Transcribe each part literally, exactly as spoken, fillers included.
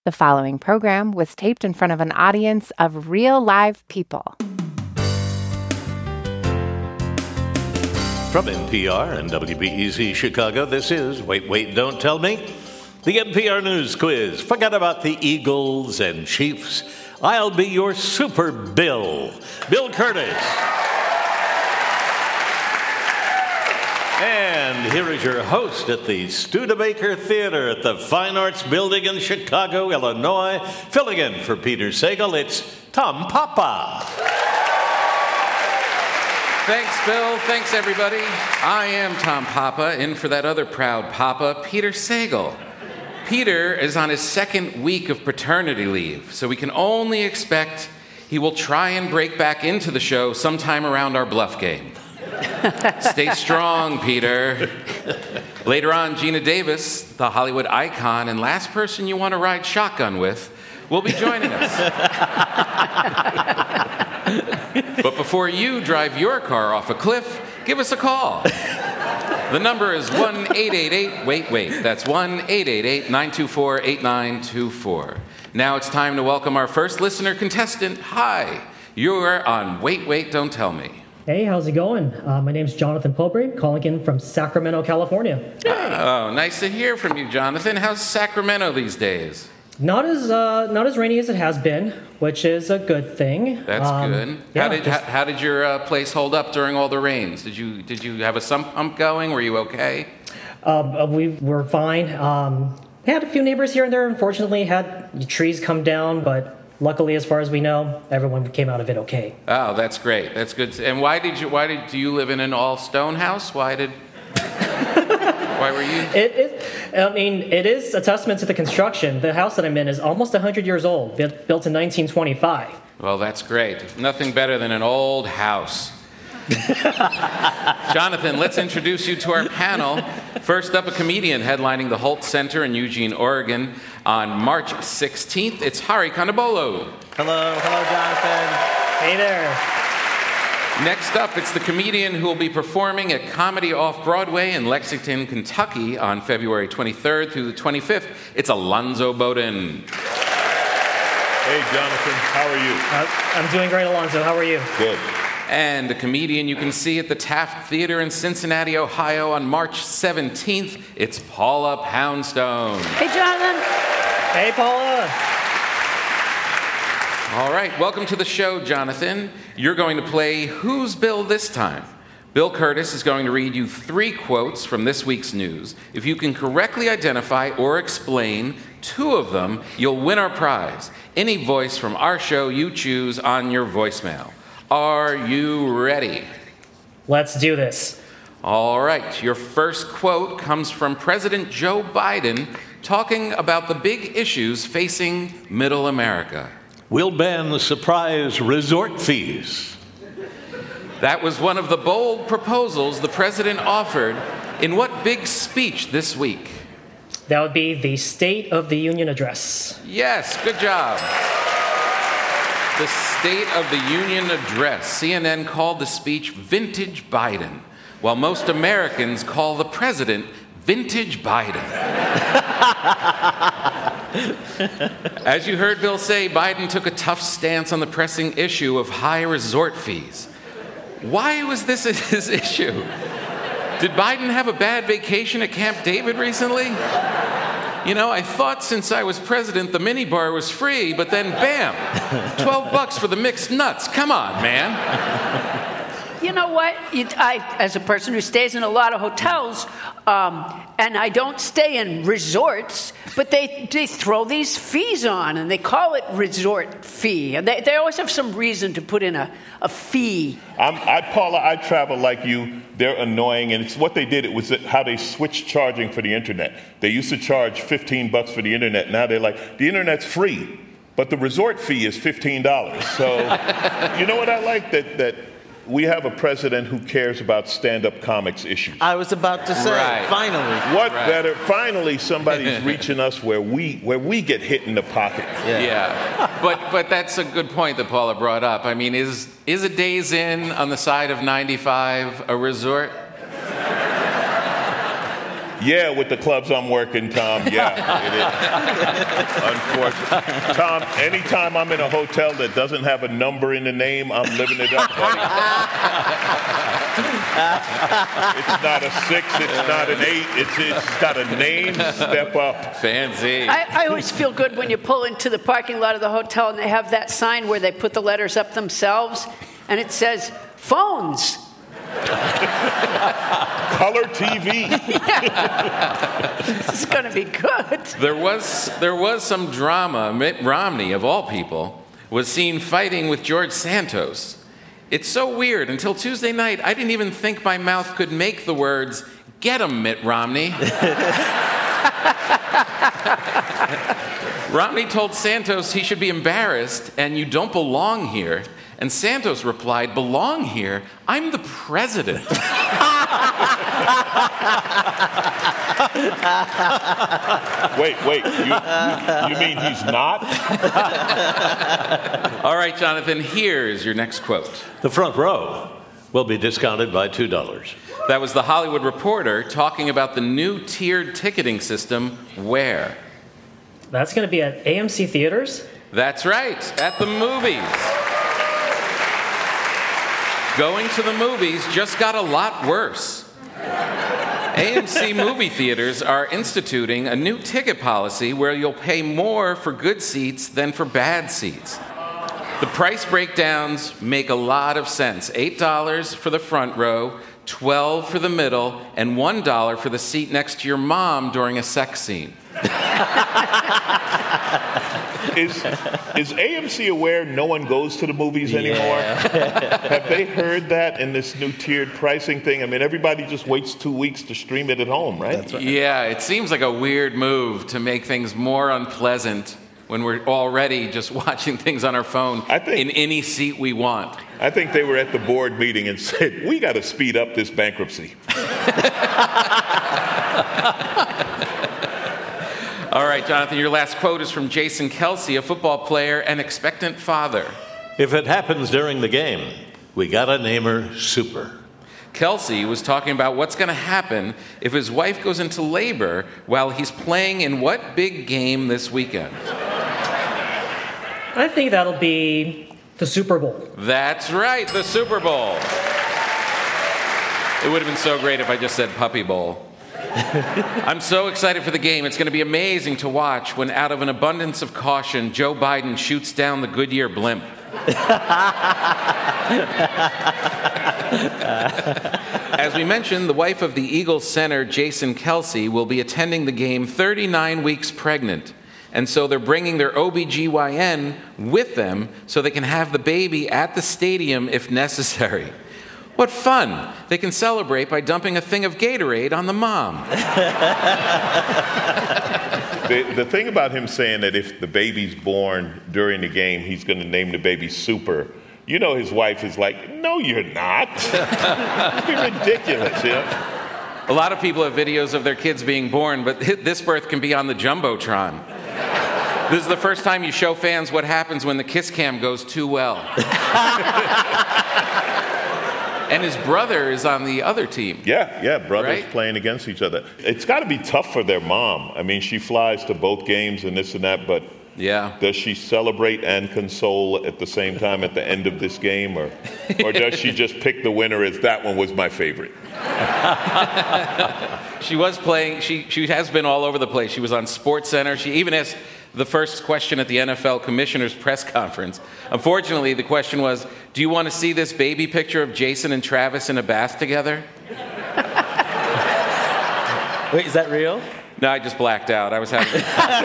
The following program was taped in front of an audience of real live people. From N P R and W B E Z Chicago, this is Wait, Wait, Don't Tell Me, the N P R News Quiz. Forget about the Eagles and Chiefs. I'll be your Super Bill, Bill Curtis. And here is your host at the Studebaker Theater at the Fine Arts Building in Chicago, Illinois, filling in for Peter Sagal. It's Tom Papa. Thanks, Bill. Thanks, everybody. I am Tom Papa, in for that other proud Papa, Peter Sagal. Peter is on his second week of paternity leave, so we can only expect he will try and break back into the show sometime around our bluff game. Stay strong, Peter. Later on, Gina Davis, the Hollywood icon and last person you want to ride shotgun with, will be joining us. But before you drive your car off a cliff, give us a call. The number is one eight eight eight wait wait. That's one eight eight eight nine two four eight nine two four. Now it's time to welcome our first listener contestant. Hi, you're on Wait, Wait, Don't Tell Me. Hey, how's it going? Uh, my name's Jonathan Pobre, calling in from Sacramento, California. Oh, nice to hear from you, Jonathan. How's Sacramento these days? Not as uh, not as rainy as it has been, which is a good thing. That's um, good. Yeah, how did just, how, how did your uh, place hold up during all the rains? Did you did you have a sump pump going? Were you okay? Uh, we were fine. Um, we had a few neighbors here and there. Unfortunately, had trees come down, but luckily, as far as we know, everyone came out of it okay. Oh, that's great. That's good. And why did you? Why did do you live in an all stone house? Why did? Why were you? It, it, I mean, it is a testament to the construction. The house that I'm in is almost one hundred years old, built in nineteen twenty-five. Well, that's great. Nothing better than an old house. Jonathan, let's introduce you to our panel. First up, a comedian headlining the Holt Center in Eugene, Oregon on March sixteenth. It's Hari Kondabolu. Hello, hello, Jonathan. Hey there. Next up, it's the comedian who will be performing at Comedy Off-Broadway in Lexington, Kentucky on February twenty-third through the twenty-fifth. It's Alonzo Bowden. Hey, Jonathan, how are you? Uh, I'm doing great, Alonzo. How are you? Good. And a comedian you can see at the Taft Theater in Cincinnati, Ohio on March seventeenth. It's Paula Poundstone. Hey, Jonathan. Hey, Paula. All right, welcome to the show, Jonathan. You're going to play Who's Bill this time? Bill Curtis is going to read you three quotes from this week's news. If you can correctly identify or explain two of them, you'll win our prize. Any voice from our show you choose on your voicemail. Are you ready? Let's do this. All right, your first quote comes from President Joe Biden talking about the big issues facing middle America. We'll ban the surprise resort fees. That was one of the bold proposals the president offered in what big speech this week? That would be the State of the Union address. Yes, good job. The State of the Union address. C N N called the speech Vintage Biden, while most Americans call the president Vintage Biden. As you heard Bill say, Biden took a tough stance on the pressing issue of high resort fees. Why was this his issue? Did Biden have a bad vacation at Camp David recently? You know, I thought since I was president, the minibar was free, but then bam, twelve bucks for the mixed nuts. Come on, man. You know what? You, I, as a person who stays in a lot of hotels, um, and I don't stay in resorts, but they, they throw these fees on, and they call it resort fee. And they, they always have some reason to put in a, a fee. I'm, I, Paula, I travel like you. They're annoying, and it's what they did. It was how they switched charging for the internet. They used to charge fifteen bucks for the internet. Now they're like, the internet's free, but the resort fee is fifteen dollars. So, you know what I like? That that we have a president who cares about stand-up comics issues. I was about to say, Right. finally. What Right. better? Finally, somebody's reaching us where we where we get hit in the pocket. Yeah. Yeah, but but that's a good point that Paula brought up. I mean, is is a Days Inn on the side of ninety-five a resort? Yeah, with the clubs I'm working, Tom. Yeah, it is. Unfortunately. Tom, anytime I'm in a hotel that doesn't have a number in the name, I'm living it up, buddy. It's not a six, it's not an eight, it's, it's got a name. Step up. Fancy. I, I always feel good when you pull into the parking lot of the hotel and they have that sign where they put the letters up themselves, and it says, phones. Color T V. This is going to be good. There was there was some drama. Mitt Romney, of all people, was seen fighting with George Santos. It's so weird. Until Tuesday night, I didn't even think my mouth could make the words, "Get him, Mitt Romney." Romney told Santos he should be embarrassed and you don't belong here. And Santos replied, "Belong here? I'm the president." Wait, wait. You, you mean he's not? All right, Jonathan, here's your next quote. The front row will be discounted by two dollars. That was the Hollywood Reporter talking about the new tiered ticketing system. Where? That's going to be at A M C Theaters? That's right, at the movies. Going to the movies just got a lot worse. A M C movie theaters are instituting a new ticket policy where you'll pay more for good seats than for bad seats. The price breakdowns make a lot of sense. eight dollars for the front row, twelve dollars for the middle, and one dollar for the seat next to your mom during a sex scene. Is, is A M C aware no one goes to the movies anymore? Yeah. Have they heard that in this new tiered pricing thing? I mean, everybody just waits two weeks to stream it at home, right? That's right. Yeah, it seems like a weird move to make things more unpleasant when we're already just watching things on our phone I think- in any seat we want. I think they were at the board meeting and said, we got to speed up this bankruptcy. All right, Jonathan, your last quote is from Jason Kelce, a football player and expectant father. If it happens during the game, we gotta name her Super. Kelce was talking about what's going to happen if his wife goes into labor while he's playing in what big game this weekend? I think that'll be the Super Bowl. That's right, the Super Bowl. It would have been so great if I just said Puppy Bowl. I'm so excited for the game. It's going to be amazing to watch when, out of an abundance of caution, Joe Biden shoots down the Goodyear blimp. As we mentioned, the wife of the Eagles center, Jason Kelce, will be attending the game thirty-nine weeks pregnant. And so they're bringing their O B G Y N with them so they can have the baby at the stadium if necessary. What fun! They can celebrate by dumping a thing of Gatorade on the mom. The, the thing about him saying that if the baby's born during the game, he's going to name the baby Super, you know his wife is like, no, you're not. It'd be ridiculous, you know? A lot of people have videos of their kids being born, but this birth can be on the Jumbotron. This is the first time you show fans what happens when the kiss cam goes too well. And his brother is on the other team. Yeah, yeah, brothers Right? playing against each other. It's got to be tough for their mom. I mean, she flies to both games and this and that, but Yeah. does she celebrate and console at the same time at the end of this game, or, or does she just pick the winner as that one was my favorite? She was playing, she, she has been all over the place. She was on SportsCenter. She even asked the first question at the N F L commissioner's press conference. Unfortunately, the question was, do you want to see this baby picture of Jason and Travis in a bath together? Wait, is that real? No, I just blacked out. I was having...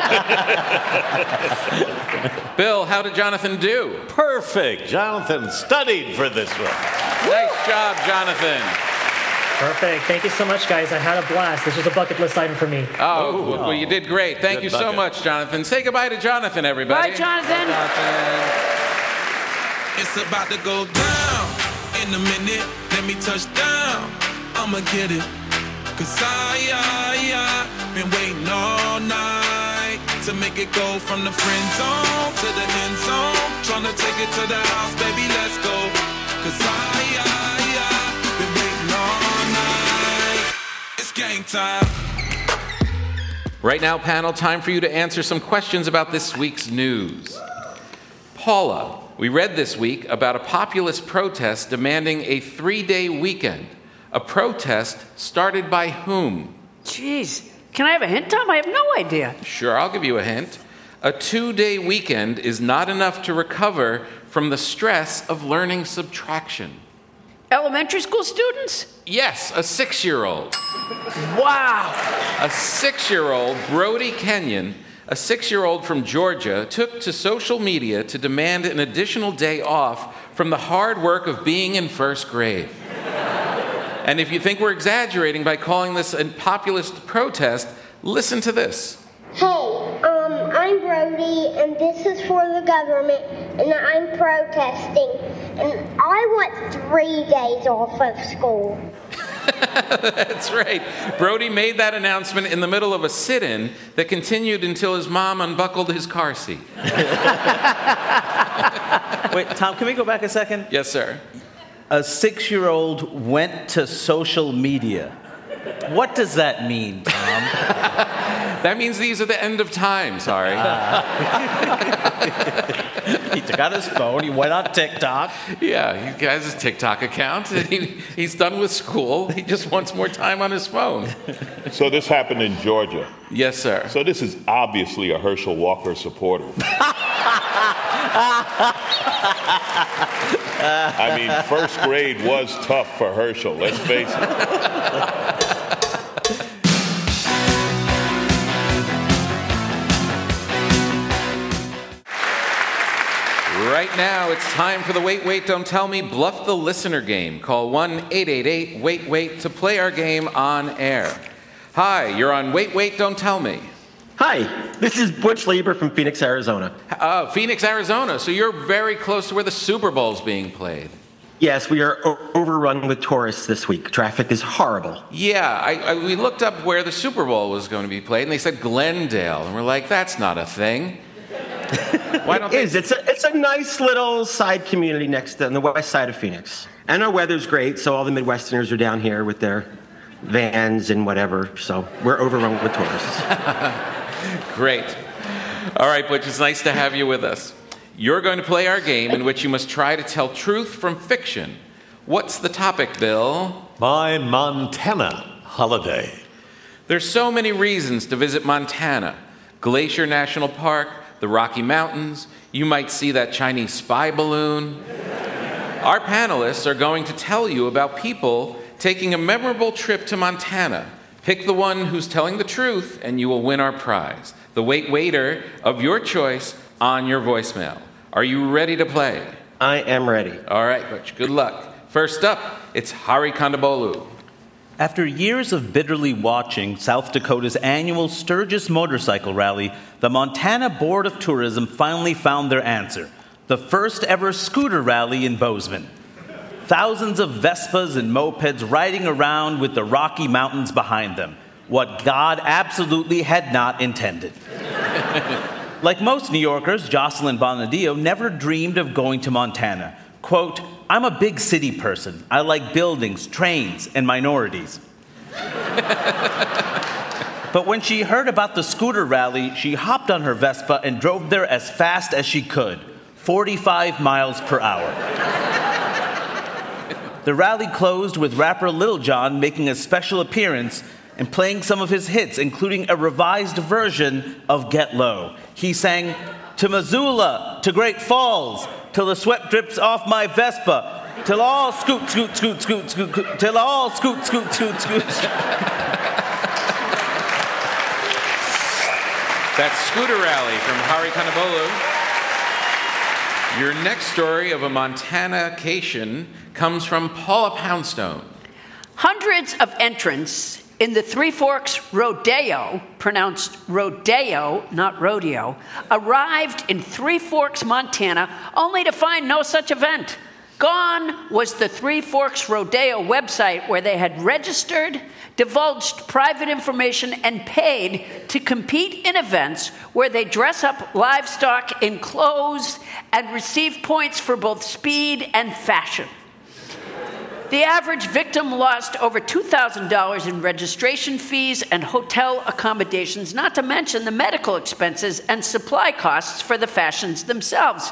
Bill, how did Jonathan do? Perfect. Jonathan studied for this one. Nice job, Jonathan. Perfect. Thank you so much, guys. I had a blast. This was a bucket list item for me. Oh, well, you did great. Thank Good you so bucket. much, Jonathan. Say goodbye to Jonathan, everybody. Bye, Jonathan. It's about to go down. In a minute, let me touch down. I'ma get it. Cause I, I, I been waiting all night to make it go from the friend zone to the end zone. Tryna take it to the house, baby, let's go. Cause I, I, I been waiting all night. It's game time. Right now, panel, time for you to answer some questions about this week's news. Paula, we read this week about a populist protest demanding a three-day weekend. A protest started by whom? Jeez. Can I have a hint, Tom? I have no idea. Sure, I'll give you a hint. A two-day weekend is not enough to recover from the stress of learning subtraction. Elementary school students? Yes, a six-year-old. Wow. A six-year-old, Brody Kenyon, a six-year-old from Georgia, took to social media to demand an additional day off from the hard work of being in first grade. And if you think we're exaggerating by calling this a populist protest, listen to this. Hey, um, I'm Brody, and this is for the government, and I'm protesting, and I want three days off of school. That's right. Brody made that announcement in the middle of a sit-in that continued until his mom unbuckled his car seat. Wait, Tom, can we go back a second? Yes, sir. A six-year-old went to social media. What does that mean, Tom? That means these are the end of time, sorry. Uh, he took out his phone, he went on TikTok. Yeah, he has his TikTok account, and he, he's done with school. He just wants more time on his phone. So this happened in Georgia. Yes, sir. So this is obviously a Herschel Walker supporter. I mean, first grade was tough for Herschel, let's face it. Right now, it's time for the Wait, Wait, Don't Tell Me Bluff the Listener game. Call one eight eight eight, wait, wait to play our game on air. Hi, you're on Wait, Wait, Don't Tell Me. Hi, this is Butch Lieber from Phoenix, Arizona. Uh, Phoenix, Arizona. So you're very close to where the Super Bowl's being played. Yes, we are o- overrun with tourists this week. Traffic is horrible. Yeah, I, I, we looked up where the Super Bowl was going to be played, and they said Glendale. And we're like, that's not a thing. Why don't it is. It's a, it's a nice little side community next to, on the west side of Phoenix. And our weather's great, so all the Midwesterners are down here with their vans and whatever. So we're overrun with tourists. Great. All right, Butch, it's nice to have you with us. You're going to play our game in which you must try to tell truth from fiction. What's the topic, Bill? My Montana holiday. There's so many reasons to visit Montana. Glacier National Park, the Rocky Mountains, you might see that Chinese spy balloon. Our panelists are going to tell you about people taking a memorable trip to Montana. Pick the one who's telling the truth, and you will win our prize. The Wait Waiter of your choice on your voicemail. Are you ready to play? I am ready. All right, Butch, good luck. First up, it's Hari Kondabolu. After years of bitterly watching South Dakota's annual Sturgis Motorcycle Rally, the Montana Board of Tourism finally found their answer. The first ever scooter rally in Bozeman. Thousands of Vespas and mopeds riding around with the Rocky Mountains behind them. What God absolutely had not intended. Like most New Yorkers, Jocelyn Bonadillo never dreamed of going to Montana. Quote, I'm a big city person. I like buildings, trains, and minorities. But when she heard about the scooter rally, she hopped on her Vespa and drove there as fast as she could, forty-five miles per hour. The rally closed with rapper Lil Jon making a special appearance and playing some of his hits, including a revised version of Get Low. He sang, to Missoula, to Great Falls, till the sweat drips off my Vespa, till all scoot, scoot, scoot, scoot, scoot, scoot till all scoot, scoot, scoot, scoot. That's Scooter Rally from Hari Kondabolu. Your next story of a Montana-cation comes from Paula Poundstone. Hundreds of entrants in the Three Forks Rodeo, pronounced rodeo, not rodeo, arrived in Three Forks, Montana, only to find no such event. Gone was the Three Forks Rodeo website where they had registered, divulged private information, and paid to compete in events where they dress up livestock in clothes and receive points for both speed and fashion. The average victim lost over two thousand dollars in registration fees and hotel accommodations, not to mention the medical expenses and supply costs for the fashions themselves.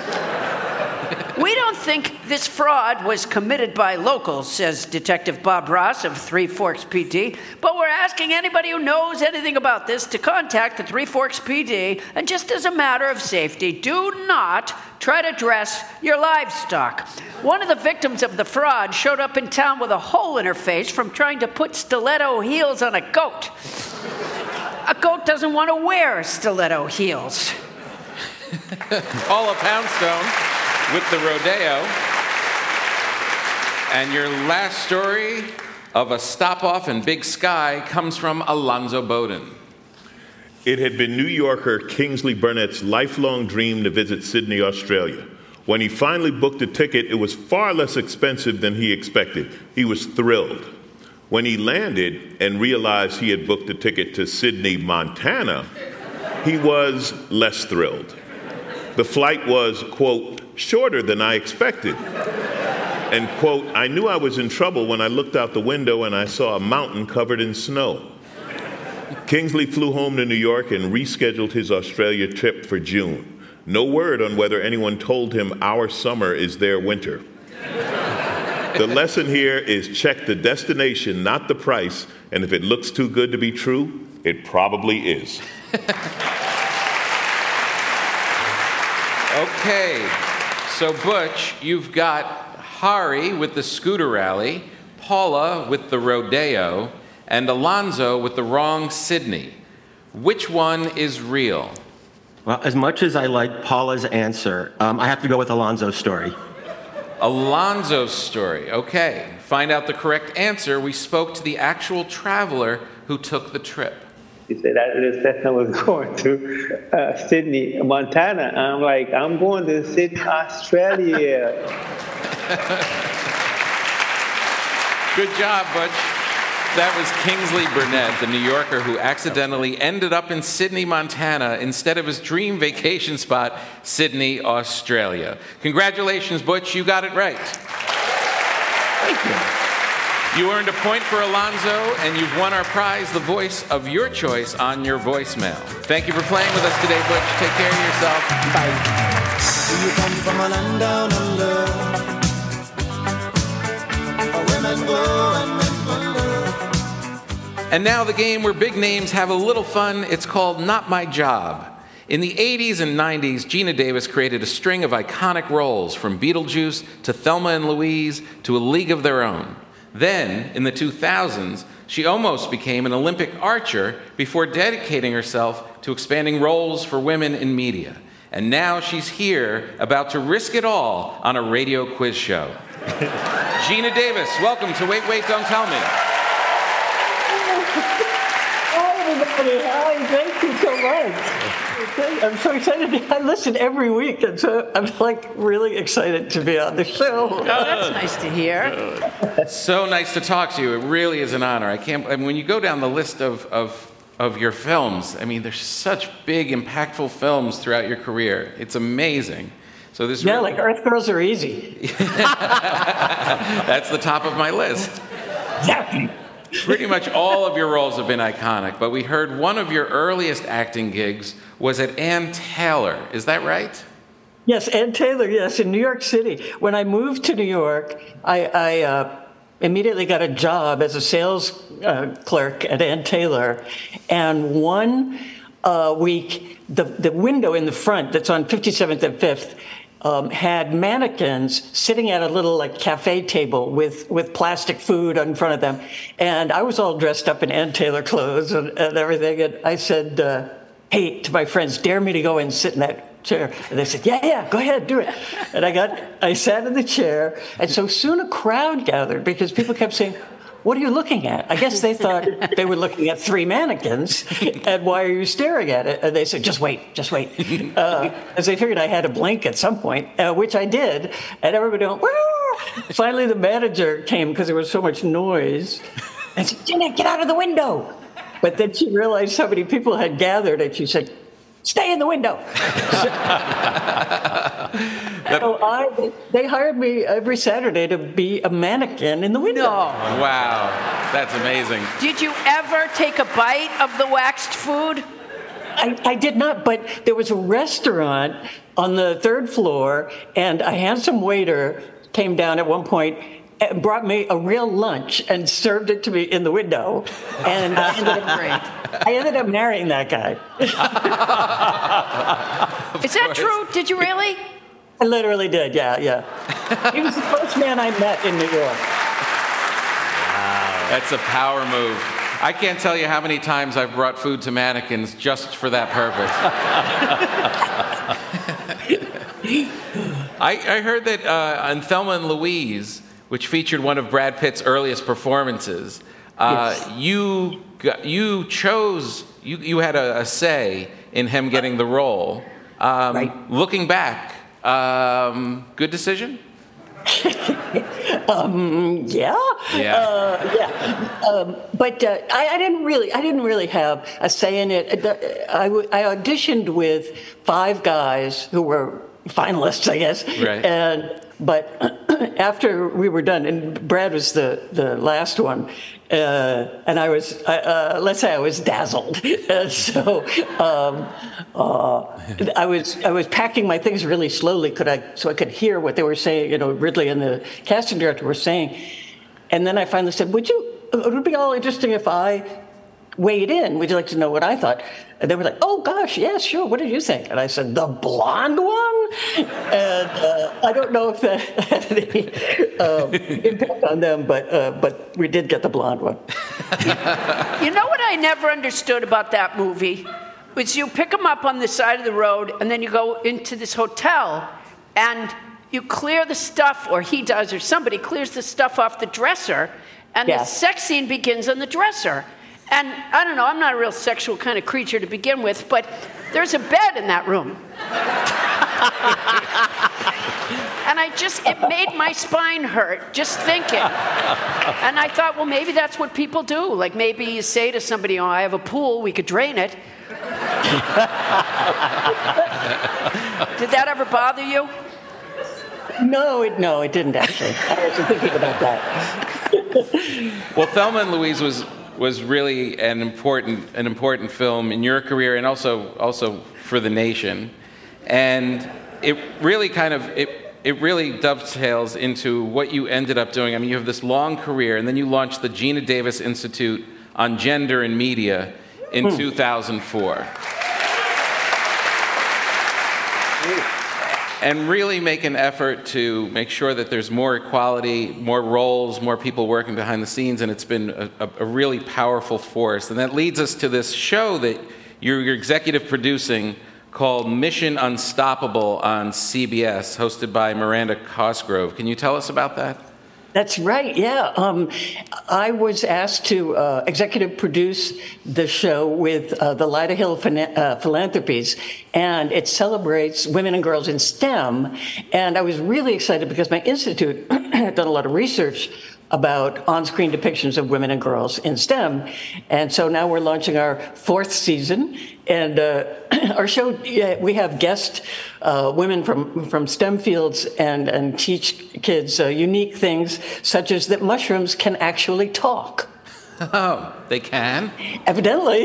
We don't think this fraud was committed by locals, says Detective Bob Ross of Three Forks P D, but we're asking anybody who knows anything about this to contact the Three Forks P D, and just as a matter of safety, do not try to dress your livestock. One of the victims of the fraud showed up in town with a hole in her face from trying to put stiletto heels on a goat. A goat doesn't want to wear stiletto heels. Paula Poundstone with the rodeo. And your last story of a stop-off in Big Sky comes from Alonzo Bowden. It had been New Yorker Kingsley Burnett's lifelong dream to visit Sydney, Australia. When he finally booked a ticket, it was far less expensive than he expected. He was thrilled. When he landed and realized he had booked a ticket to Sydney, Montana, he was less thrilled. The flight was, quote, shorter than I expected. And, quote, I knew I was in trouble when I looked out the window and I saw a mountain covered in snow. Kingsley flew home to New York and rescheduled his Australia trip for June. No word on whether anyone told him our summer is their winter. The lesson here is check the destination, not the price, and if it looks too good to be true, it probably is. Okay, so Butch, you've got Hari with the scooter rally, Paula with the rodeo, and Alonzo with the wrong Sydney. Which one is real? Well, as much as I like Paula's answer, um, I have to go with Alonzo's story. Alonzo's story. Okay. Find out the correct answer. We spoke to the actual traveler who took the trip. He said, I said I was going to uh, Sydney, Montana. I'm like, I'm going to Sydney, Australia. Good job, Butch. That was Kingsley Burnett, the New Yorker who accidentally ended up in Sydney, Montana, instead of his dream vacation spot, Sydney, Australia. Congratulations, Butch. You got it right. Thank you. You earned a point for Alonzo, and you've won our prize, the voice of your choice, on your voicemail. Thank you for playing with us today, Butch. Take care of yourself. Bye. Do you come from a land down under? Women go and men wonder. And now the game where big names have a little fun. It's called Not My Job. In the eighties and nineties, Geena Davis created a string of iconic roles, from Beetlejuice to Thelma and Louise to A League of Their Own. Then, in the two thousands, she almost became an Olympic archer before dedicating herself to expanding roles for women in media. And now she's here, about to risk it all on a radio quiz show. Geena Davis, welcome to Wait, Wait, Don't Tell Me. Hi, everybody. Hi, thank you so much. I'm so excited. I listen every week, and so I'm like really excited to be on the show. Oh, that's nice to hear. So nice to talk to you. It really is an honor. I can't. I mean, when you go down the list of of of your films, I mean, there's such big, impactful films throughout your career. It's amazing. So this yeah, really, like Earth Girls Are Easy. That's the top of my list. Yeah. Pretty much all of your roles have been iconic, but we heard one of your earliest acting gigs was at Ann Taylor. Is that right? Yes, Ann Taylor, yes, in New York City. When I moved to New York, I, I uh, immediately got a job as a sales uh, clerk at Ann Taylor. And one uh, week, the, the window in the front that's on fifty-seventh and fifth Um, had mannequins sitting at a little like cafe table with, with plastic food in front of them. And I was all dressed up in Ann Taylor clothes and, and everything. And I said, uh, hey, to my friends, dare me to go and sit in that chair. And they said, yeah, yeah, go ahead, do it. And I got, I sat in the chair. And so soon a crowd gathered because people kept saying, what are you looking at? I guess they thought they were looking at three mannequins, and why are you staring at it? And they said, just wait, just wait. Uh, as they figured I had to blink at some point, uh, which I did, and everybody went, woo! Finally, the manager came because there was so much noise, and said, Geena, get out of the window. But then she realized how many people had gathered, and she said, stay in the window. So I, they hired me every Saturday to be a mannequin in the window. No. Wow, that's amazing. Did you ever take a bite of the waxed food? I, I did not, but there was a restaurant on the third floor, and a handsome waiter came down at one point and brought me a real lunch and served it to me in the window. And I ended up, Great. I ended up marrying that guy. Is that true? Did you really? I literally did, yeah, yeah. He was the first man I met in New York. Wow. That's a power move. I can't tell you how many times I've brought food to mannequins just for that purpose. I, I heard that uh, on Thelma and Louise, which featured one of Brad Pitt's earliest performances, uh, yes. you got, you chose, you, you had a, a say in him getting the role. Um, right. Looking back, um, good decision? um, yeah, yeah, uh, yeah. Um, but uh, I, I didn't really, I didn't really have a say in it. I, I auditioned with five guys who were finalists, I guess. Right. And but after we were done, and Brad was the the last one, uh, and I was, uh, let's say, I was dazzled. And so um, uh, I was I was packing my things really slowly, could I so I could hear what they were saying. You know, Ridley and the casting director were saying, and then I finally said, "Would you? It would be all interesting if I weighed in. Would you like to know what I thought?" And they were like, "Oh gosh, yeah, sure. What did you think?" And I said, "The blonde one." And uh, I don't know if that had any um, impact on them, but uh, but we did get the blonde one. You know what I never understood about that movie was you pick them up on the side of the road, and then you go into this hotel, and you clear the stuff, or he does, or somebody clears the stuff off the dresser, and Yeah. the sex scene begins on the dresser. And I don't know, I'm not a real sexual kind of creature to begin with, but there's a bed in that room. And I just, it made my spine hurt just thinking. And I thought, well, maybe that's what people do. Like maybe you say to somebody, "Oh, I have a pool, we could drain it." Did that ever bother you? No, it, no, it didn't actually. I wasn't thinking about that. Well, Thelma and Louise was was really an important an important film in your career and also also for the nation, and it really kind of it it really dovetails into what you ended up doing. I mean, you have this long career, and then you launched the Geena Davis Institute on Gender and Media in hmm. two thousand four. And really make an effort to make sure that there's more equality, more roles, more people working behind the scenes, and it's been a, a, a really powerful force. And that leads us to this show that you're, you're executive producing called Mission Unstoppable on C B S, hosted by Miranda Cosgrove. Can you tell us about that? That's right, yeah. Um, I was asked to uh, executive produce the show with uh, the Lyda Hill Phina- uh, Philanthropies, and it celebrates women and girls in STEM. And I was really excited because my institute had done a lot of research about on-screen depictions of women and girls in STEM. And so now we're launching our fourth season. And uh, our show, yeah, we have guest uh, women from, from STEM fields and, and teach kids uh, unique things, such as that mushrooms can actually talk. Oh, they can? Evidently.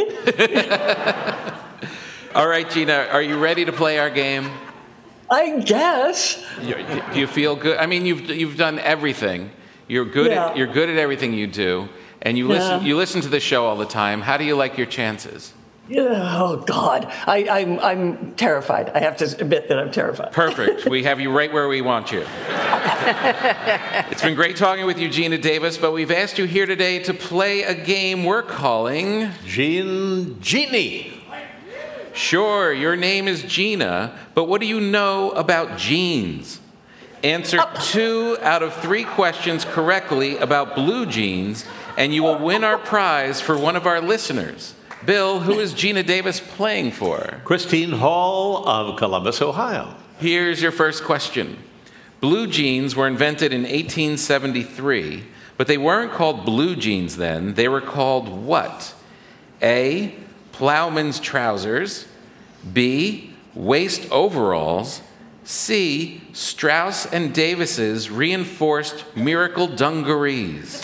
All right, Geena, are you ready to play our game? I guess. You, do you feel good? I mean, you've you've done everything. You're good Yeah. at you're good at everything you do, and you Yeah. listen you listen to the show all the time. How do you like your chances? Yeah, oh, God. I, I'm, I'm terrified. I have to admit that I'm terrified. Perfect. We have you right where we want you. It's been great talking with you, Geena Davis, but we've asked you here today to play a game we're calling Gene Genie. Sure, your name is Geena, but what do you know about jeans? Answer two out of three questions correctly about blue jeans, and you will win our prize for one of our listeners. Bill, who is Geena Davis playing for? Christine Hall of Columbus, Ohio. Here's your first question. Blue jeans were invented in eighteen seventy-three, but they weren't called blue jeans then. They were called what? A, plowman's trousers, B, waist overalls. C, Strauss and Davis's reinforced miracle dungarees.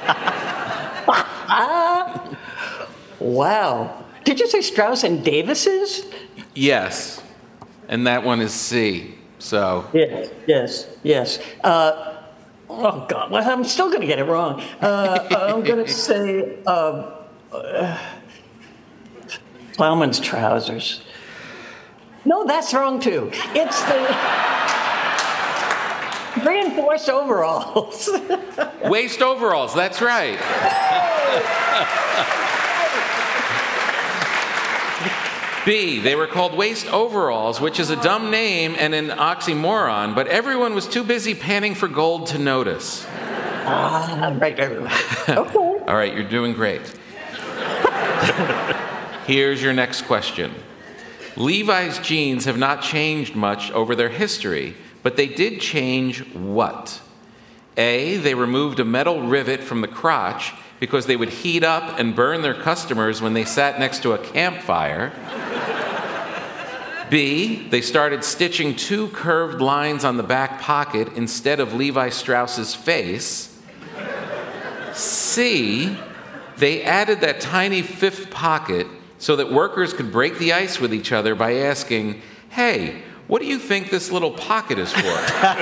Wow. Did you say Strauss and Davis's? Yes. And that one is C. So. Yes, yes, yes. Uh, oh, God. Well, I'm still going to get it wrong. Uh, I'm going to say uh, uh, Plowman's trousers. No, that's wrong, too. It's the reinforced overalls. Waist overalls, that's right. B, they were called waist overalls, which is a dumb name and an oxymoron, but everyone was too busy panning for gold to notice. Ah, right, right, right. Okay. All right, you're doing great. Here's your next question. Levi's jeans have not changed much over their history, but they did change what? A, they removed a metal rivet from the crotch because they would heat up and burn their customers when they sat next to a campfire. B, they started stitching two curved lines on the back pocket instead of Levi Strauss's face. C, they added that tiny fifth pocket so that workers could break the ice with each other by asking, hey, what do you think this little pocket is for?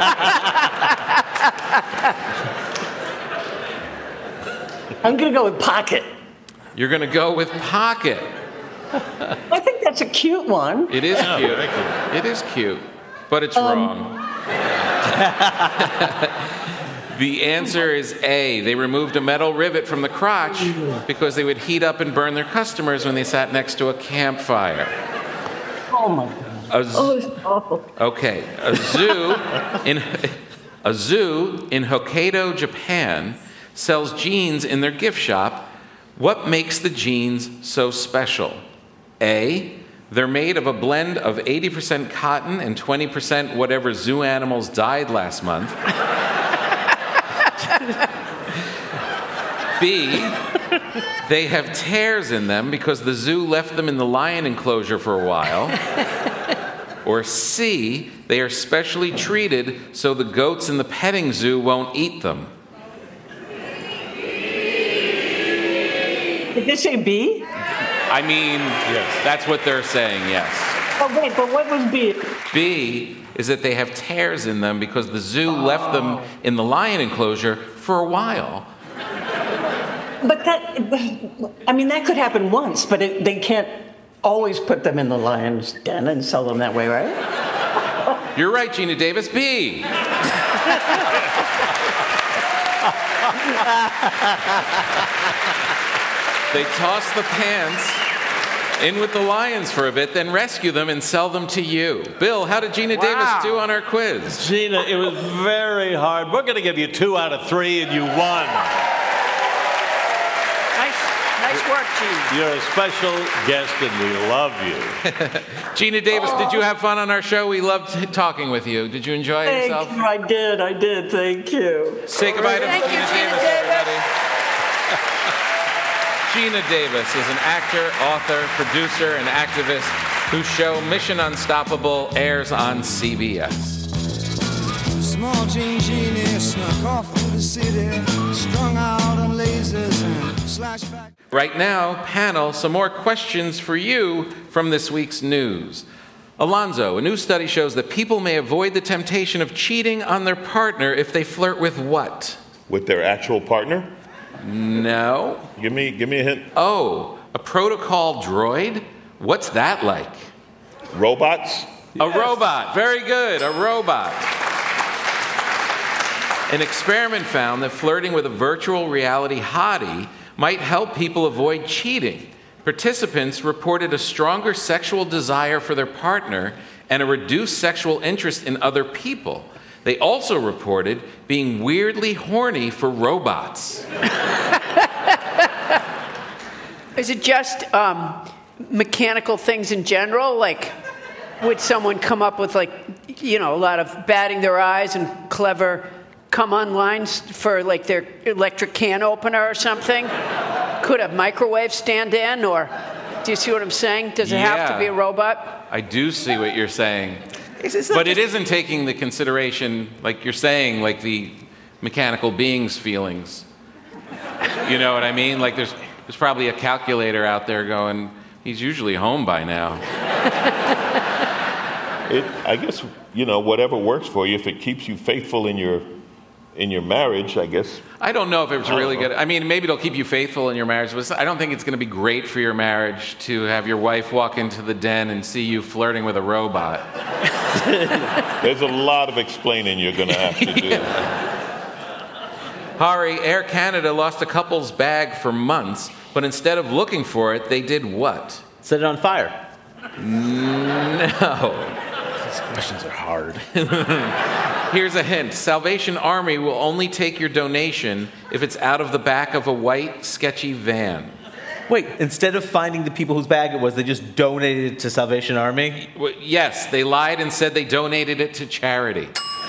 I'm going to go with pocket. You're going to go with pocket. I think that's a cute one. It is Oh, cute. very cute. It is cute, but it's Um, wrong. The answer is A. They removed a metal rivet from the crotch because they would heat up and burn their customers when they sat next to a campfire. Oh, my God. A z- Oh, it's awful. Okay, a zoo in a zoo in Hokkaido, Japan, sells jeans in their gift shop. What makes the jeans so special? A, they're made of a blend of eighty percent cotton and twenty percent whatever zoo animals died last month. B, they have tears in them because the zoo left them in the lion enclosure for a while. Or C, they are specially treated so the goats in the petting zoo won't eat them. Did they say B? I mean, yes. That's what they're saying, yes. Oh, wait, but what was B? B is that they have tears in them because the zoo oh. left them in the lion enclosure for a while. But that, I mean, that could happen once, but it, they can't always put them in the lion's den and sell them that way, right? You're right, Gina Davis. B. They toss the pants in with the lions for a bit, then rescue them and sell them to you. Bill, how did Gina Wow. Davis do on our quiz? Gina, it was very hard. We're going to give you two out of three, and you won. Nice, nice work, Gina. You're a special guest, and we love you. Gina Davis, did you have fun on our show? We loved talking with you. Did you enjoy Thank yourself? you, I did, I did, thank you. Say goodbye to Thank Gina, you, Gina Davis, Davis. everybody. Gina Davis is an actor, author, producer, and activist whose show Mission Unstoppable airs on C B S. Small Jean Genie snuck off to the city, strung out on lasers and slash back. Right now, panel, some more questions for you from this week's news. Alonzo, a new study shows that people may avoid the temptation of cheating on their partner if they flirt with what? With their actual partner? No. Give me, give me a hint. Oh, a protocol droid? What's that like? Robots? A robot. Very good. A robot. An experiment found that flirting with a virtual reality hottie might help people avoid cheating. Participants reported a stronger sexual desire for their partner and a reduced sexual interest in other people. They also reported being weirdly horny for robots. Is it just um, mechanical things in general? Like, would someone come up with, like, you know, a lot of batting their eyes and clever come-on lines for, like, their electric can opener or something? Could a microwave stand in? Or Do you see what I'm saying? Does it have to Yeah. be a robot? I do see what you're saying. It's- it's not But it just- isn't taking the consideration, like you're saying, like the mechanical being's feelings. You know what I mean? Like there's there's probably a calculator out there going, he's usually home by now. It, I guess, you know, whatever works for you, if it keeps you faithful in your in your marriage, I guess. I don't know if it's I don't really know. good. I mean, maybe it'll keep you faithful in your marriage, but I don't think it's going to be great for your marriage to have your wife walk into the den and see you flirting with a robot. There's a lot of explaining you're going to have to do. Hari, Air Canada lost a couple's bag for months, but instead of looking for it, they did what? Set it on fire. No. These questions are hard. Here's a hint. Salvation Army will only take your donation if it's out of the back of a white, sketchy van. Wait, instead of finding the people whose bag it was, they just donated it to Salvation Army? Well, yes, they lied and said they donated it to charity.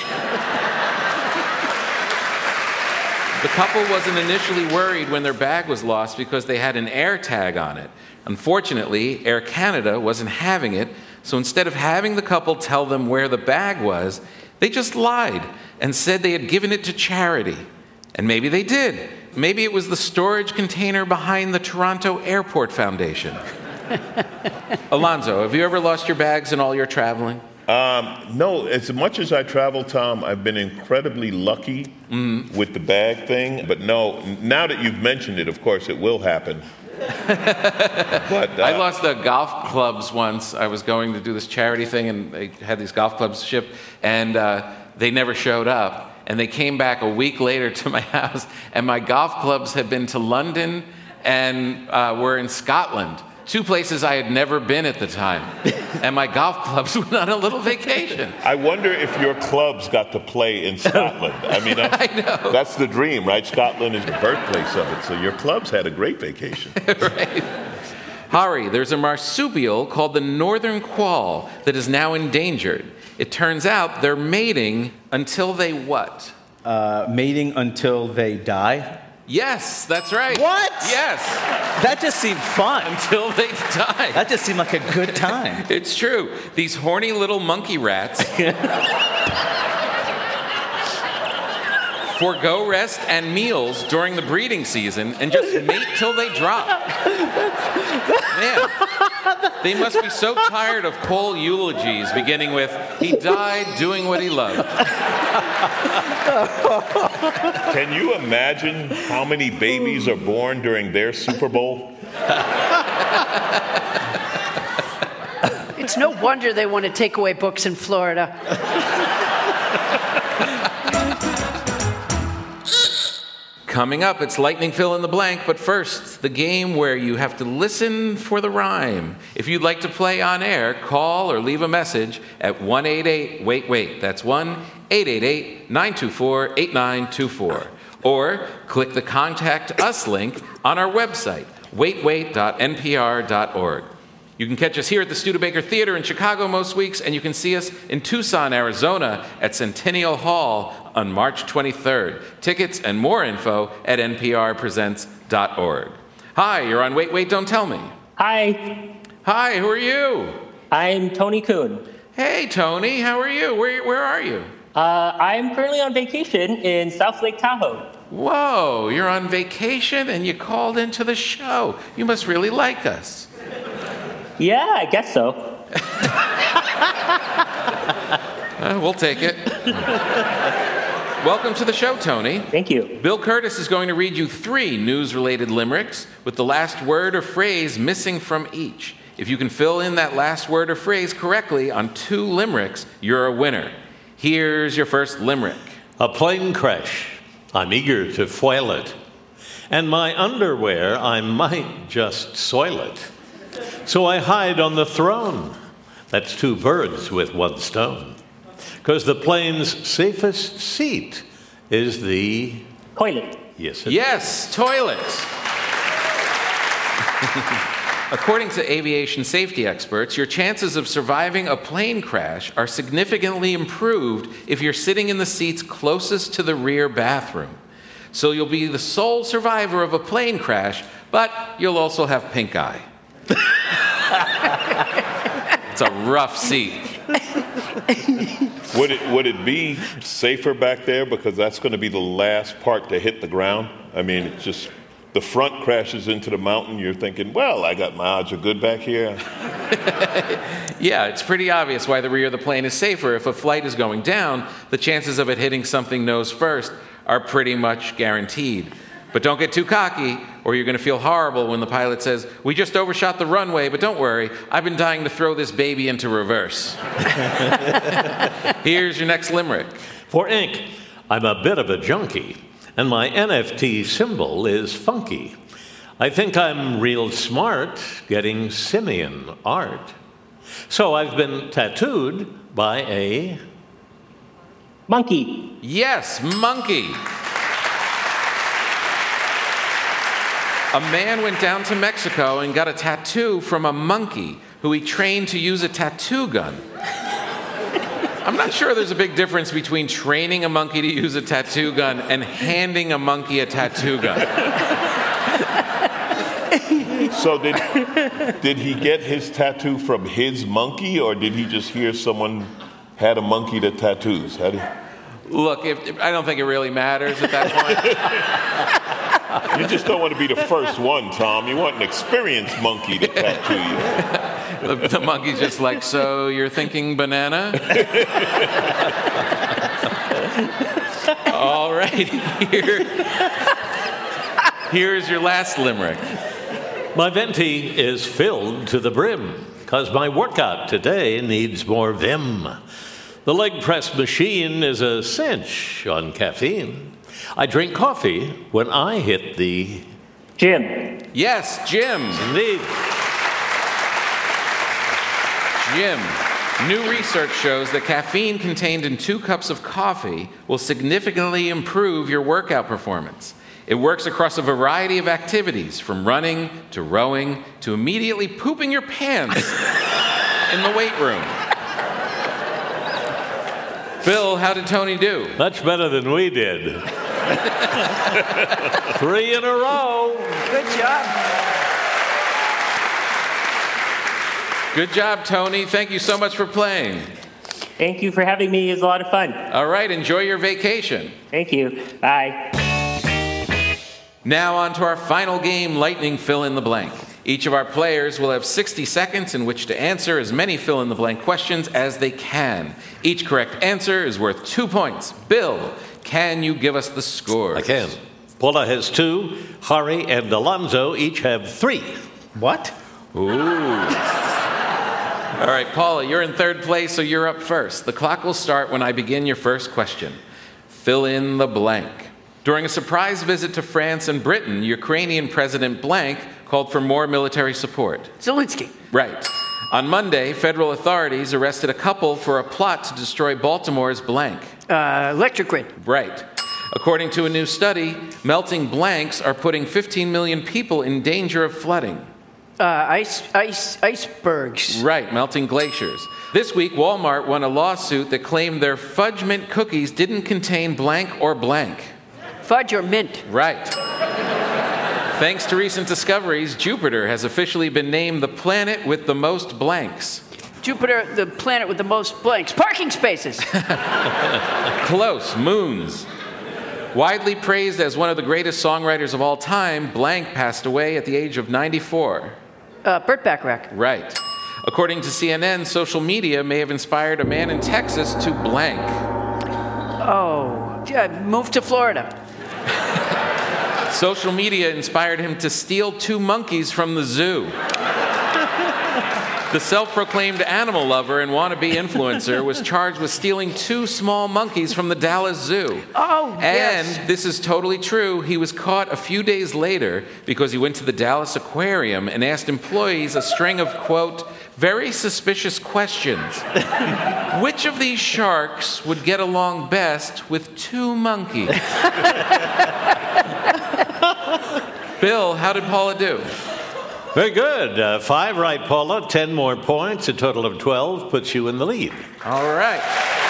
The couple wasn't initially worried when their bag was lost because they had an air tag on it. Unfortunately, Air Canada wasn't having it, so instead of having the couple tell them where the bag was, they just lied and said they had given it to charity. And maybe they did. Maybe it was the storage container behind the Toronto Airport Foundation. Alonzo, have you ever lost your bags in all your traveling? Um, no, as much as I travel, Tom, I've been incredibly lucky Mm. with the bag thing. But no, now that you've mentioned it, of course, it will happen. But uh, I lost the golf clubs once. I was going to do this charity thing, and they had these golf clubs shipped, and uh, they never showed up. And they came back a week later to my house, and my golf clubs had been to London and uh, were in Scotland, two places I had never been at the time. And my golf clubs went on a little vacation. I wonder if your clubs got to play in Scotland. I mean, that's, I know. that's the dream, right? Scotland is the birthplace of it. So your clubs had a great vacation. Right. Hari, there's a marsupial called the northern quoll that is now endangered. It turns out they're mating until they what? Uh, mating until they die? Yes, that's right. What? Yes. That just seemed fun. Until they die. That just seemed like a good time. It's true. These horny little monkey rats forgo rest and meals during the breeding season and just mate till they drop. Man, they must be so tired of Cole eulogies beginning with, he died doing what he loved. Can you imagine how many babies are born during their Super Bowl? It's no wonder they want to take away books in Florida. Coming up, it's Lightning Fill in the Blank, but first, the game where you have to listen for the rhyme. If you'd like to play on air, call or leave a message at one eight eight wait wait. That's one eight eight eight nine two four eight nine two four. Or click the Contact Us link on our website, wait wait dot n p r dot org. You can catch us here at the Studebaker Theater in Chicago most weeks, and you can see us in Tucson, Arizona at Centennial Hall on March twenty-third. Tickets and more info at n p r presents dot org. Hi, you're on Wait, Wait, Don't Tell Me. Hi. Hi, who are you? I'm Tony Kuhn. Hey, Tony, how are you? Where, where are you? Uh, I'm currently on vacation in South Lake Tahoe. Whoa, you're on vacation and you called into the show. You must really like us. Yeah, I guess so. Uh, we'll take it. Welcome to the show, Tony. Thank you. Bill Curtis is going to read you three news-related limericks with the last word or phrase missing from each. If you can fill in that last word or phrase correctly on two limericks, you're a winner. Here's your first limerick. A plane crash. I'm eager to foil it. And my underwear, I might just soil it. So I hide on the throne. That's two birds with one stone. Because the plane's safest seat is the... Toilet. Yes, it Yes, toilet. According to aviation safety experts, your chances of surviving a plane crash are significantly improved if you're sitting in the seats closest to the rear bathroom. So you'll be the sole survivor of a plane crash, but you'll also have pink eye. It's a rough seat. Would it would it be safer back there because that's going to be the last part to hit the ground? I mean, it's just the front crashes into the mountain. You're thinking, well, I got my odds are good back here. Yeah, it's pretty obvious why the rear of the plane is safer. If a flight is going down, the chances of it hitting something nose first are pretty much guaranteed. But don't get too cocky, or you're going to feel horrible when the pilot says, we just overshot the runway, but don't worry, I've been dying to throw this baby into reverse. Here's your next limerick. For ink, I'm a bit of a junkie, and my N F T symbol is funky. I think I'm real smart getting simian art. So I've been tattooed by a... Monkey. Yes, monkey. A man went down to Mexico and got a tattoo from a monkey who he trained to use a tattoo gun. I'm not sure there's a big difference between training a monkey to use a tattoo gun and handing a monkey a tattoo gun. So did, did he get his tattoo from his monkey, or did he just hear someone had a monkey that tattoos? How did... Look, if, if, I don't think it really matters at that point. You just don't want to be the first one, Tom. You want an experienced monkey to tattoo you. the, the monkey's just like, so you're thinking banana? All right, here, here's your last limerick. My venti is filled to the brim, because my workout today needs more vim. The leg press machine is a cinch on caffeine. I drink coffee when I hit the... Gym. Yes, gym. Indeed. Gym. New research shows that caffeine contained in two cups of coffee will significantly improve your workout performance. It works across a variety of activities, from running to rowing to immediately pooping your pants in the weight room. Bill, how did Tony do? Much better than we did. Three in a row. Good job. Good job, Tony. Thank you so much for playing. Thank you for having me. It was a lot of fun. All right, enjoy your vacation. Thank you. Bye. Now on to our final game, Lightning Fill in the Blank. Each of our players will have sixty seconds in which to answer as many fill-in-the-blank questions as they can. Each correct answer is worth two points. Bill, can you give us the scores? I can. Paula has two. Hari and Alonzo each have three. What? Ooh. All right, Paula, you're in third place, so you're up first. The clock will start when I begin your first question. Fill in the blank. During a surprise visit to France and Britain, Ukrainian President blank called for more military support. Zelensky. Right. On Monday, federal authorities arrested a couple for a plot to destroy Baltimore's blank. Uh, electric grid. Right. According to a new study, melting blanks are putting fifteen million people in danger of flooding. Uh, ice, ice, icebergs. Right, melting glaciers. This week, Walmart won a lawsuit that claimed their Fudge Mint cookies didn't contain blank or blank. Fudge or mint. Right. Thanks to recent discoveries, Jupiter has officially been named the planet with the most blanks. Jupiter, the planet with the most blanks. Parking spaces. Close. Moons. Widely praised as one of the greatest songwriters of all time, blank passed away at the age of ninety-four. Uh, Burt Bacharach. Right. According to C N N, social media may have inspired a man in Texas to blank. Oh, yeah, move to Florida. Social media inspired him to steal two monkeys from the zoo. The self-proclaimed animal lover and wannabe influencer was charged with stealing two small monkeys from the Dallas Zoo. Oh, and yes. this is totally true. He was caught a few days later because he went to the Dallas Aquarium and asked employees a string of, quote, very suspicious questions. Which of these sharks would get along best with two monkeys? Bill, how did Paula do? Very good. Uh, five right, Paula. Ten more points. A total of twelve puts you in the lead. All right.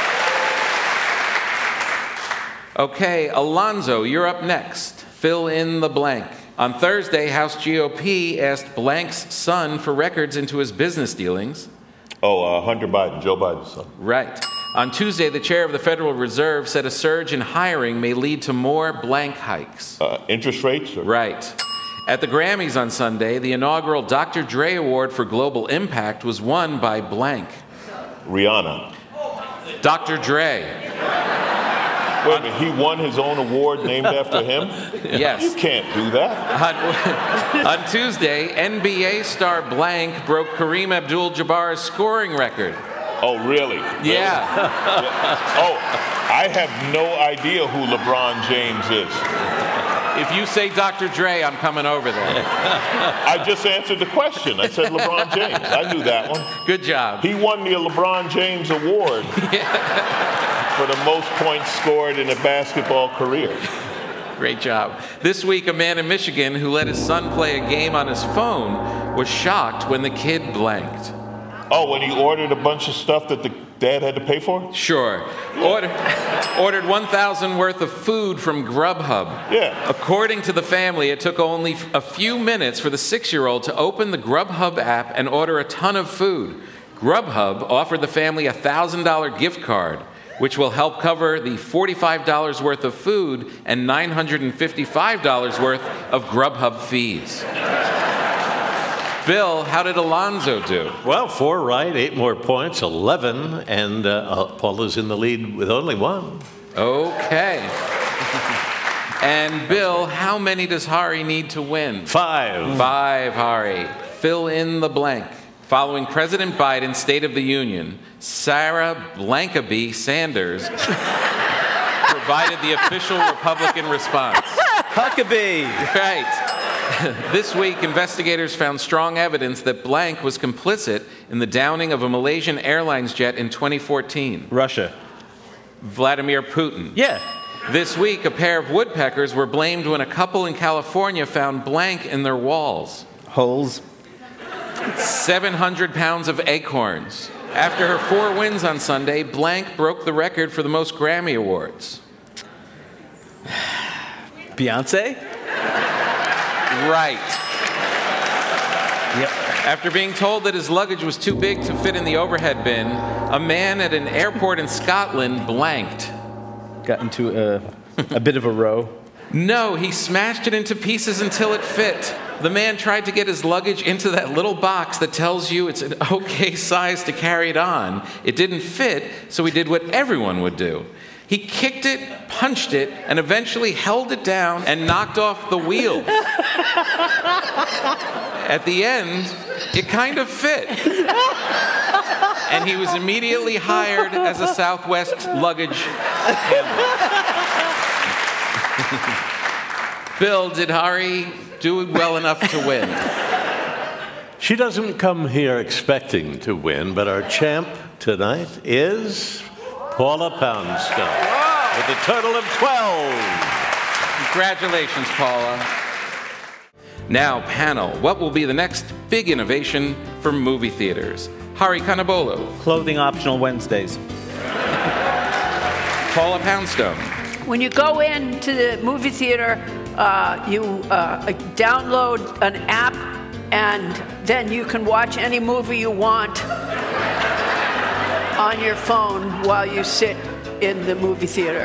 Okay, Alonzo, you're up next. Fill in the blank. On Thursday, House G O P asked blank's son for records into his business dealings. Oh, uh, Hunter Biden, Joe Biden's son. Right. On Tuesday, the chair of the Federal Reserve said a surge in hiring may lead to more blank hikes. Uh, interest rates? Or? Right. At the Grammys on Sunday, the inaugural Doctor Dre Award for Global Impact was won by blank. Rihanna. Doctor Dre. Wait a minute, he won his own award named after him? Yes. You can't do that. On, on Tuesday, N B A star blank broke Kareem Abdul-Jabbar's scoring record. Oh, really? Yeah. Really? Yeah. Oh, I have no idea who LeBron James is. If you say Doctor Dre, I'm coming over there. I just answered the question. I said LeBron James. I knew that one. Good job. He won the LeBron James Award for the most points scored in a basketball career. Great job. This week, a man in Michigan who let his son play a game on his phone was shocked when the kid blanked. Oh, when he ordered a bunch of stuff that the dad had to pay for? Sure. Order, ordered one thousand worth of food from Grubhub. Yeah. According to the family, it took only a few minutes for the six-year-old to open the Grubhub app and order a ton of food. Grubhub offered the family a one thousand dollars gift card, which will help cover the forty-five dollars worth of food and nine hundred fifty-five dollars worth of Grubhub fees. Bill, how did Alonzo do? Well, four right, eight more points, eleven, and uh, Paula's in the lead with only one. Okay. And Bill, how many does Hari need to win? Five. Five, Hari. Fill in the blank. Following President Biden's State of the Union, Sarah Blankaby Sanders provided the official Republican response. Huckabee. Right. This week, investigators found strong evidence that blank was complicit in the downing of a Malaysian Airlines jet in twenty fourteen. Russia. Vladimir Putin. Yeah. This week, a pair of woodpeckers were blamed when a couple in California found blank in their walls. Holes. seven hundred pounds of acorns. After her four wins on Sunday, blank broke the record for the most Grammy Awards. Beyonce? Right. Yep. After being told that his luggage was too big to fit in the overhead bin, a man at an airport in Scotland blanked. Got into a, a bit of a row. No, he smashed it into pieces until it fit. The man tried to get his luggage into that little box that tells you it's an okay size to carry it on. It didn't fit, so he did what everyone would do. He kicked it, punched it, and eventually held it down and knocked off the wheels. At the end, it kind of fit. And he was immediately hired as a Southwest luggage handler. Bill, did Hari do well enough to win? She doesn't come here expecting to win, but our champ tonight is Paula Poundstone with a total of twelve. Congratulations, Paula. Now, panel, what will be the next big innovation for movie theaters? Hari Kanabolo. Clothing optional Wednesdays. Paula Poundstone. When you go into the movie theater, uh, you uh, download an app, and then you can watch any movie you want on your phone while you sit in the movie theater.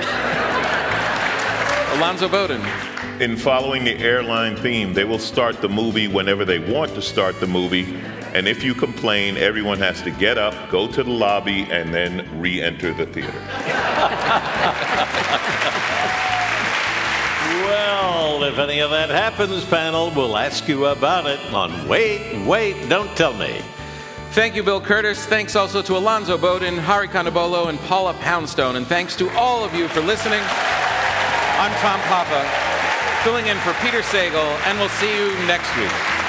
Alonzo Bowden. In following the airline theme, they will start the movie whenever they want to start the movie. And if you complain, everyone has to get up, go to the lobby, and then re-enter the theater. Well, if any of that happens, panel, we'll ask you about it on Wait, Wait, Don't Tell Me. Thank you, Bill Curtis. Thanks also to Alonzo Bowden, Hari Kanabolo, and Paula Poundstone. And thanks to all of you for listening. I'm Tom Papa, filling in for Peter Sagal, and we'll see you next week.